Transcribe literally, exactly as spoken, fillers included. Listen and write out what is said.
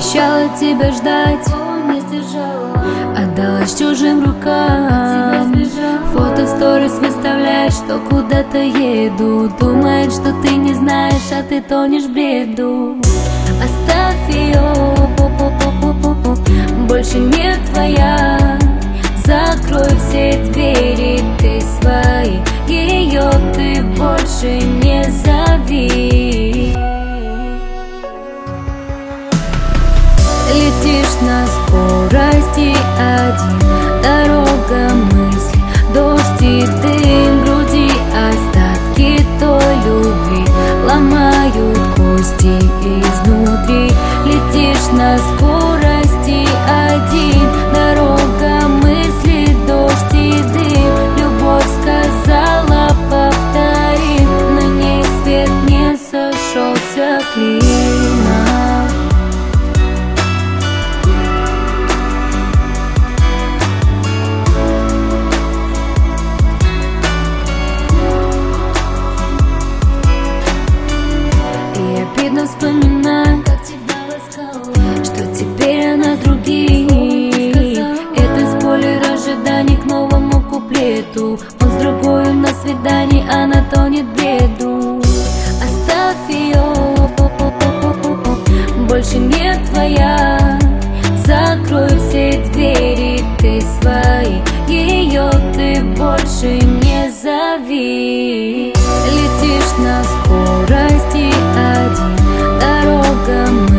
Обещала тебя ждать, не сдержала, отдалась чужим рукам. Фото в сторис выставляешь, что куда-то еду. Думает, что ты не знаешь, а ты тонешь в бреду. Оставь ее, больше не твоя. Закрой все двери, ты свои. Ее ты больше не зови. Летишь на скорости один, дорога мысли, дождь и дым, груди остатки той любви ломают кости изнутри. Летишь на скорости один, дорога мысли, дождь и дым. Любовь сказала, повтори, на ней свет не сошелся клином. Обидно вспоминать, как тебя ласкала, что теперь она с другим. Это спойлер ожиданий к новому куплету. Он с другой на свидании, она тонет в бреду. Оставь ее, больше не твоя. Закрой все двери, ты свои. Ее ты больше не зови. Летишь на скорости один, дорога